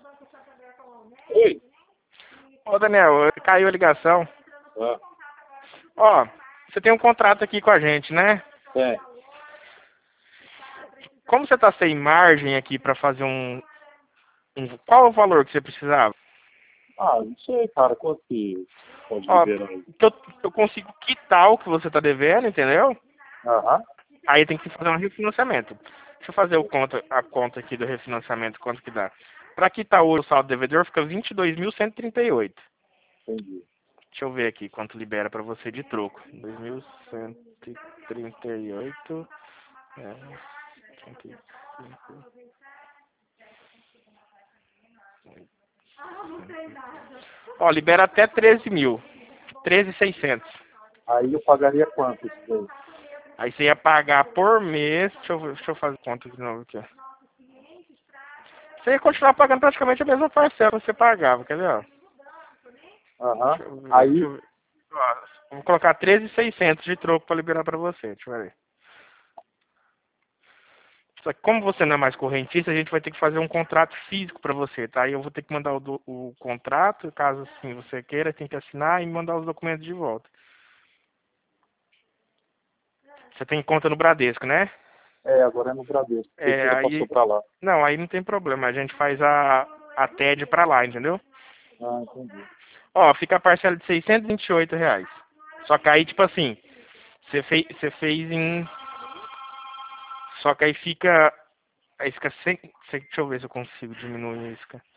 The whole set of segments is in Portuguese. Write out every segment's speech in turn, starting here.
Oi. Ô, Daniel, caiu a ligação. Ah, Ó, você tem um contrato aqui com a gente, né? é. Como você tá sem margem aqui pra fazer qual é o valor que você precisava? Ah, não sei, cara. Quanto que pode Ó, liberar aí? que eu consigo quitar o que você tá devendo, entendeu? Aham. Aí tem que fazer um refinanciamento. Deixa eu fazer a conta aqui do refinanciamento, quanto que dá. Pra quitar o saldo devedor fica 22.138. Entendi. Deixa eu ver aqui quanto libera pra você de troco. 2.138. É, 35. Ó, libera até 13 mil. 13.600. Aí eu pagaria quanto isso daí? Aí você ia pagar por mês. Deixa eu fazer conta de novo aqui. Você ia continuar pagando praticamente a mesma parcela que você pagava, quer ver? Ó? Aham. Deixa eu ver. Aí, Ó, vou colocar 13.600 de troco pra liberar pra você. Deixa eu ver. Só que como você não é mais correntista, a gente vai ter que fazer um contrato físico pra você, tá? Aí eu vou ter que mandar o contrato, caso assim você queira, tem que assinar e mandar os documentos de volta. Você tem conta no Bradesco, né? agora é no Bradesco. A É, prefeitura passou aí. pra lá. Não, aí não tem problema. A gente faz a TED pra lá, entendeu? Ah, entendi. Ó, fica a parcela de R$ 628. Só que aí, tipo assim, você fez em. Só que aí fica. Aí fica sem. Deixa eu ver se eu consigo diminuir isso, cara.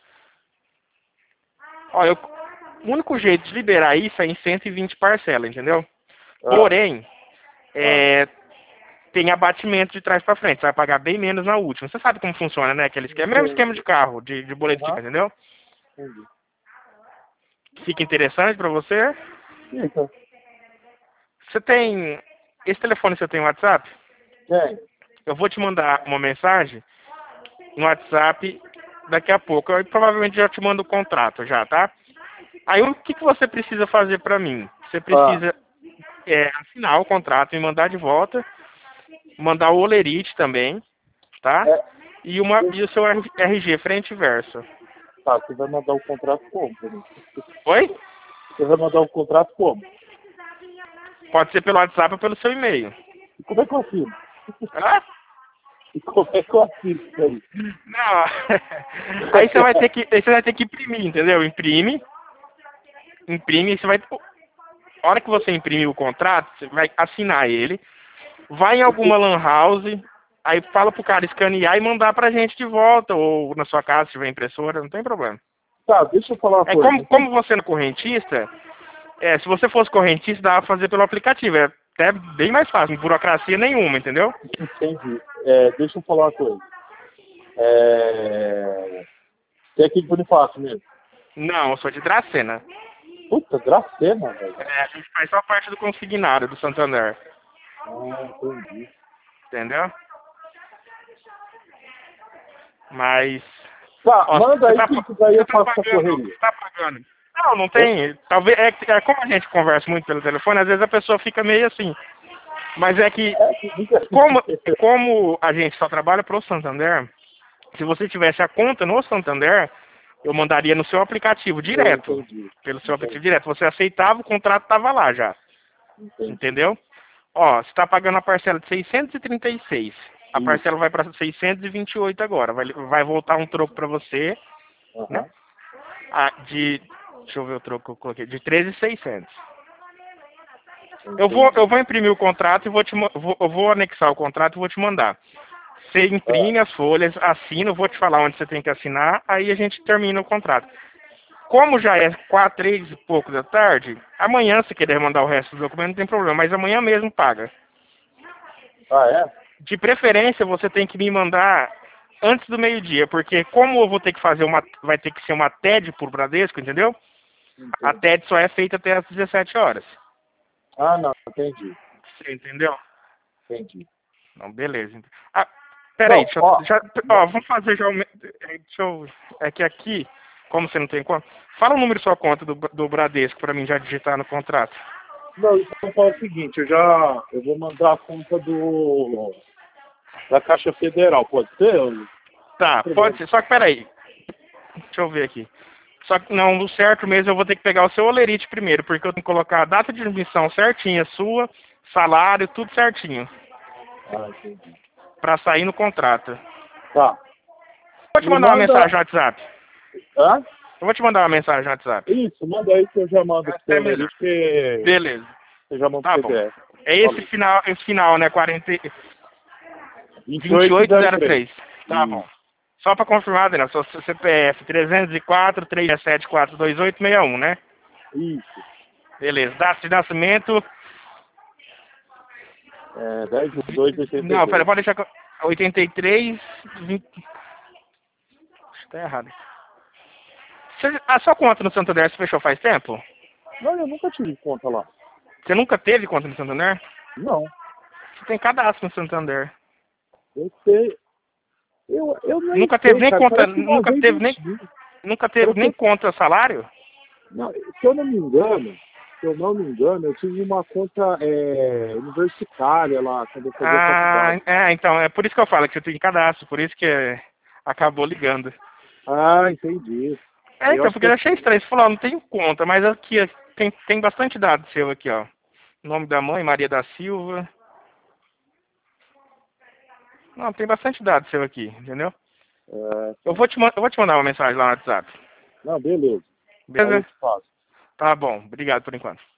Ó, o único jeito de liberar isso é em 120 parcelas, entendeu? Ah, Porém, ah, tem abatimento de trás pra frente. Você vai pagar bem menos na última. Você sabe como funciona, né? Aquele esquema. Mesmo esquema de entendi. carro, de boleto de Aham, carro, entendeu? entendi. Fica interessante pra você. Então, Você tem. Esse telefone você tem WhatsApp? tem. Eu vou te mandar uma mensagem no WhatsApp daqui a pouco. Eu provavelmente já te mando o contrato já, tá? Aí o que você precisa fazer pra mim? Você Ah, precisa assinar o contrato e mandar de volta, mandar o olerite também, tá? é. E o seu RG frente e verso. Tá, você vai mandar o contrato como? Pra mim? Oi? Você vai mandar o contrato como? Pode ser pelo WhatsApp ou pelo seu e-mail. E como é que eu assino? Ah? E como é que eu assino isso aí? Não. Aí você vai ter que imprimir, entendeu? Imprime, você vai. A hora que você imprimir o contrato, você vai assinar ele, vai em alguma lan house, aí fala pro cara escanear e mandar pra gente de volta, ou na sua casa se tiver impressora, não tem problema. Tá, deixa eu falar uma É coisa. como você não é correntista, se você fosse correntista, dá pra fazer pelo aplicativo. É até bem mais fácil, não burocracia nenhuma, entendeu? Entendi. Deixa eu falar uma coisa. Você é aqui de Bonifácio mesmo. Não, eu sou de Dracena. Puta, Dracena, velho. A gente faz só parte do consignado do Santander. Ah, entendi. Entendeu? Mas. Tá, Ó, manda você aí tá, que isso daí você eu tá faço essa pagando. correria. Você tá pagando. Não, não Oi? tem. Talvez. Como a gente conversa muito pelo telefone, às vezes a pessoa fica meio assim. Mas é que, Que diga. como a gente só trabalha pro Santander, se você tivesse a conta no Santander, eu mandaria no seu aplicativo Eu direto. entendi. Pelo seu aplicativo Entendi. direto. Você aceitava, o contrato tava lá já. Entendi. Entendeu? Ó, você está pagando a parcela de 636. A Isso. parcela vai para 628 agora. Vai voltar um troco para você, né? Aham. Deixa eu ver o troco que eu coloquei. De 13.600. Eu Entendi. vou imprimir o contrato e eu vou anexar o contrato e vou te mandar. Você Ah, imprime as folhas, assina, eu vou te falar onde você tem que assinar, aí a gente termina o contrato. Como já é 3 e pouco da tarde, amanhã, se quiser mandar o resto do documento, não tem problema, mas amanhã mesmo paga. é? De preferência, você tem que me mandar antes do meio-dia, porque como eu vou ter que fazer vai ter que ser uma TED por Bradesco, entendeu? A Entendi. TED só é feita até às 17 horas. Ah, não, entendi. Você entendeu? Entendi. Não, beleza. Ah, peraí, Não, ó. vamos fazer já deixa eu, é que aqui, como você não tem conta, fala o número da sua conta do Bradesco para mim já digitar no contrato. Não, então fala o seguinte, eu vou mandar a conta da Caixa Federal, pode ser? Tá, pode ser, só que peraí. Deixa eu ver aqui. Só que não, o certo mesmo eu vou ter que pegar o seu Olerite primeiro, porque eu tenho que colocar a data de admissão certinha sua, salário, tudo certinho, Ah, entendi. pra sair no contrato. Tá. Vou te Me mandar uma manda... mensagem no WhatsApp. Hã? Eu vou te mandar uma mensagem no WhatsApp. Isso, manda aí que eu já mando pro Até seu melhor. Lerite, que Beleza. você já manda Tá o bom. PDF. É Falou. esse final, né? 2803. 2803. Tá bom. Só pra confirmar, Daniel, seu CPF 304 377 42861, né? Isso. Beleza. Data de nascimento. 10 de 2 de Não, 82. pera, pode deixar. 83. 20... Tá errado. A sua conta no Santander se fechou faz tempo? Não, eu nunca tive conta lá. Você nunca teve conta no Santander? Não. Você tem cadastro no Santander. Eu sei. Eu nem Nunca teve sei, nem cara. conta. Parece que uma Nunca vez teve eu nem. tive. Nunca teve Parece nem que, conta salário? não, se eu não me engano, eu tive uma conta universitária lá, quando eu fazia Ah, faculdade. então, é por isso que eu falo que você tem cadastro, por isso que acabou ligando. Ah, entendi. É, Eu então, acho porque que eu achei estranho. Você falou, ó, não tem conta, mas aqui ó, tem bastante dado seu aqui, ó. Nome da mãe, Maria da Silva. Não, tem bastante dado seu aqui, entendeu? Eu vou eu vou te mandar uma mensagem lá no WhatsApp. não, beleza. Aí eu Beleza? te faço. Tá bom, obrigado por enquanto.